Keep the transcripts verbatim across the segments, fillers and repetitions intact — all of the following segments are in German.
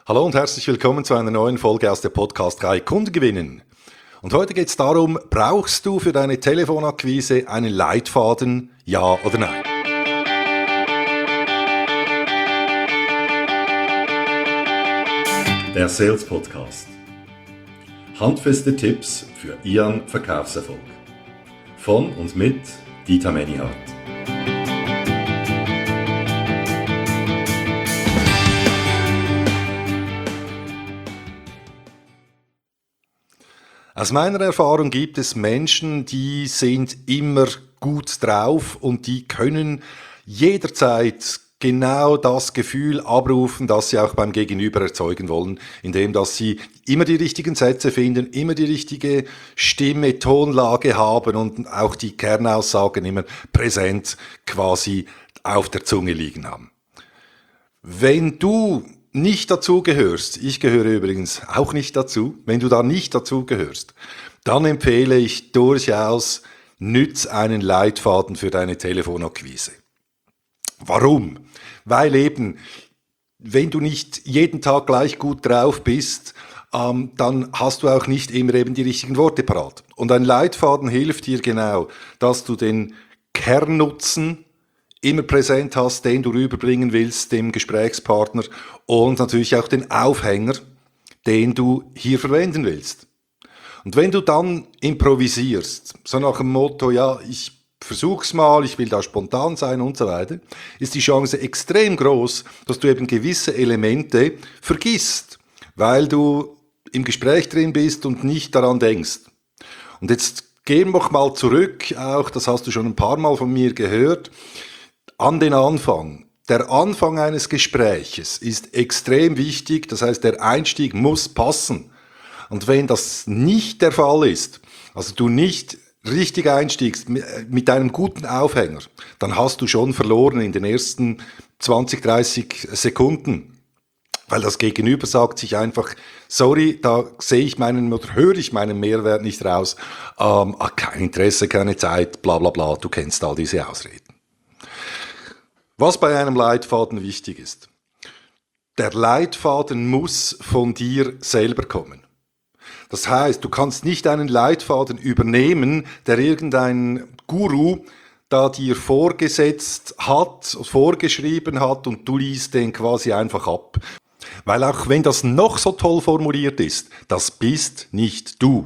Hallo und herzlich willkommen zu einer neuen Folge aus der Podcast-Reihe Kunden gewinnen. Und heute geht es darum, brauchst du für deine Telefonakquise einen Leitfaden, ja oder nein? Der Sales Podcast. Handfeste Tipps für Ihren Verkaufserfolg. Von und mit Dieter Menihardt. Aus meiner Erfahrung gibt es Menschen, die sind immer gut drauf und die können jederzeit genau das Gefühl abrufen, das sie auch beim Gegenüber erzeugen wollen, indem dass sie immer die richtigen Sätze finden, immer die richtige Stimme, Tonlage haben und auch die Kernaussagen immer präsent quasi auf der Zunge liegen haben. Wenn du nicht dazu gehörst, ich gehöre übrigens auch nicht dazu, wenn du da nicht dazu gehörst, dann empfehle ich durchaus, nütz einen Leitfaden für deine Telefonakquise. Warum? Weil eben, wenn du nicht jeden Tag gleich gut drauf bist, ähm, dann hast du auch nicht immer eben die richtigen Worte parat. Und ein Leitfaden hilft dir genau, dass du den Kernnutzen immer präsent hast, den du rüberbringen willst dem Gesprächspartner und natürlich auch den Aufhänger, den du hier verwenden willst. Und wenn du dann improvisierst, so nach dem Motto, ja, ich versuch's mal, ich will da spontan sein und so weiter, ist die Chance extrem groß, dass du eben gewisse Elemente vergisst, weil du im Gespräch drin bist und nicht daran denkst. Und jetzt gehen wir mal zurück, auch das hast du schon ein paar Mal von mir gehört, an den Anfang. Der Anfang eines Gespräches ist extrem wichtig, das heißt, der Einstieg muss passen. Und wenn das nicht der Fall ist, also du nicht richtig einstiegst mit einem guten Aufhänger, dann hast du schon verloren in den ersten zwanzig, dreißig Sekunden. Weil das Gegenüber sagt sich einfach, sorry, da sehe ich meinen oder höre ich meinen Mehrwert nicht raus, ähm, kein Interesse, keine Zeit, bla bla bla, du kennst all diese Ausreden. Was bei einem Leitfaden wichtig ist, der Leitfaden muss von dir selber kommen. Das heißt, du kannst nicht einen Leitfaden übernehmen, der irgendein Guru da dir vorgesetzt hat, vorgeschrieben hat und du liest den quasi einfach ab. Weil auch wenn das noch so toll formuliert ist, das bist nicht du.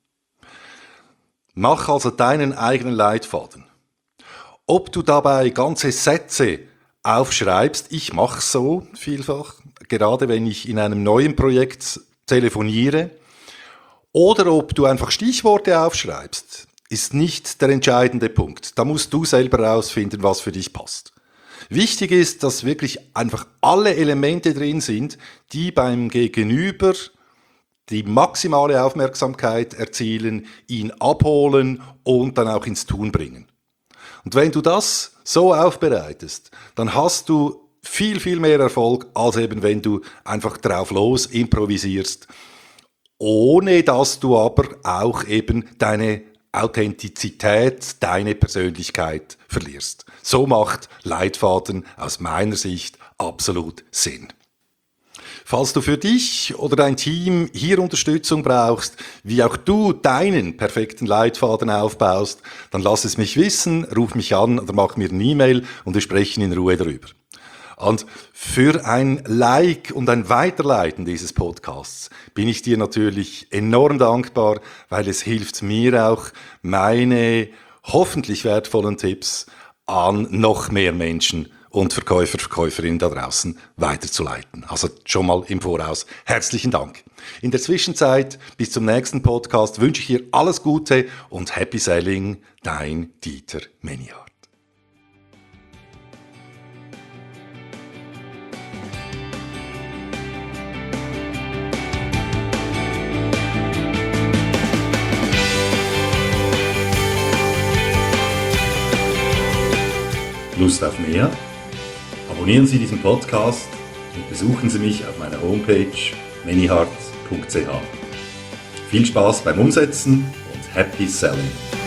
Mach also deinen eigenen Leitfaden. Ob du dabei ganze Sätze aufschreibst, ich mache so vielfach, gerade wenn ich in einem neuen Projekt telefoniere, oder ob du einfach Stichworte aufschreibst, ist nicht der entscheidende Punkt. Da musst du selber herausfinden, was für dich passt. Wichtig ist, dass wirklich einfach alle Elemente drin sind, die beim Gegenüber die maximale Aufmerksamkeit erzielen, ihn abholen und dann auch ins Tun bringen. Und wenn du das so aufbereitest, dann hast du viel, viel mehr Erfolg, als eben wenn du einfach drauf los improvisierst, ohne dass du aber auch eben deine Authentizität, deine Persönlichkeit verlierst. So macht Leitfaden aus meiner Sicht absolut Sinn. Falls du für dich oder dein Team hier Unterstützung brauchst, wie auch du deinen perfekten Leitfaden aufbaust, dann lass es mich wissen, ruf mich an oder mach mir eine E-Mail und wir sprechen in Ruhe darüber. Und für ein Like und ein Weiterleiten dieses Podcasts bin ich dir natürlich enorm dankbar, weil es hilft mir auch, meine hoffentlich wertvollen Tipps an noch mehr Menschen und Verkäufer, Verkäuferinnen da draußen weiterzuleiten. Also schon mal im Voraus herzlichen Dank. In der Zwischenzeit, bis zum nächsten Podcast, wünsche ich dir alles Gute und Happy Selling, dein Dieter Menihardt. Lust auf mehr? Abonnieren Sie diesen Podcast und besuchen Sie mich auf meiner Homepage menihardt punkt c h. Viel Spaß beim Umsetzen und Happy Selling!